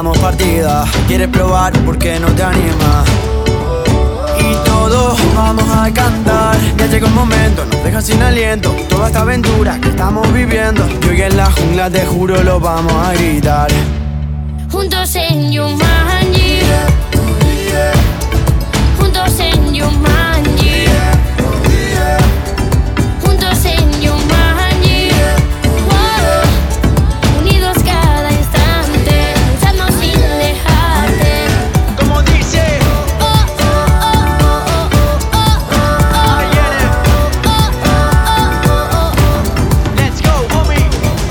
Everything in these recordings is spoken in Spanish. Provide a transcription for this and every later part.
damos partida. ¿Quieres probar? ¿Por qué no te animas? Y todos vamos a cantar. Ya llega un momento, nos deja sin aliento. Toda esta aventura que estamos viviendo, y hoy en la jungla te juro lo vamos a gritar. Juntos en Jumanji, juntos en Jumanji, juntos en Jumanji, wow. Unidos cada instante, luchando sin dejarte. Como dice, Oh, oh, oh, oh, oh, oh, oh, oh. let's go, homie.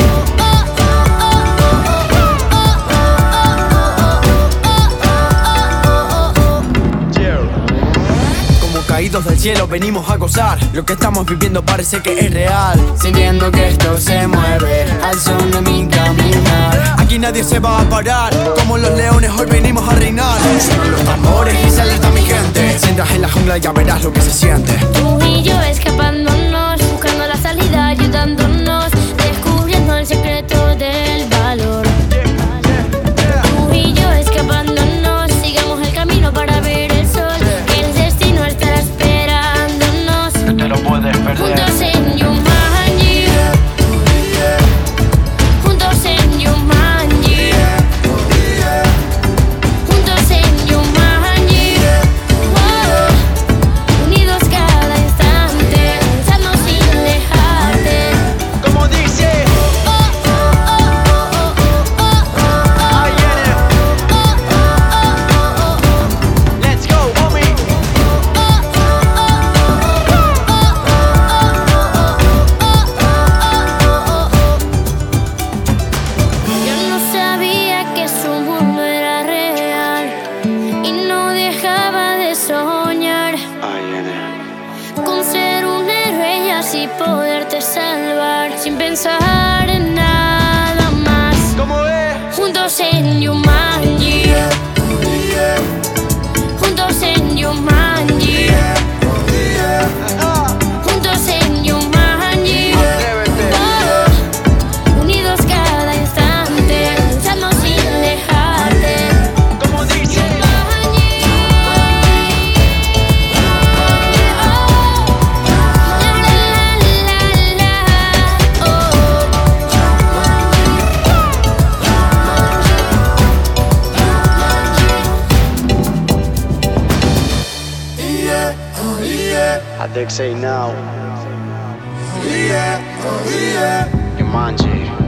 Como caídos del cielo venimos a gozar. Lo que estamos viviendo parece que es real. Sintiendo que esto se mueve al son de mi caminar. Aquí nadie se va a parar. Como los leones hoy venimos a reinar. Suenan los tambores y se alerta mi gente. Si entras en la jungla ya verás lo que se siente. Tú y yo escapándonos, buscando la salida, ayudándonos, descubriendo el secreto del valor. Tú y yo escapándonos, sigamos el camino para ver el sol, que el destino está esperándonos. No te lo puedes perder. Juntos en Jumanji, juntos en Jumanji, juntos en Jumanji, wow. Unidos cada instante, luchando sin dejarte. Como dice, Oh, oh, oh, oh, oh, oh, oh, I get it. Let's go, homie. Yo no sabía que su mundo era real y no dejaba de soñar con ser un héroe y así poderte salvar sin pensar en nada más. ¿Cómo ves? Juntos en Jumanji, juntos en Jumanji, juntos en Jumanji, wow. Unidos cada instante, luchando sin dejarte. Como dice, Jumanji, oh, la la la la, oh. I think say now. Jumanji.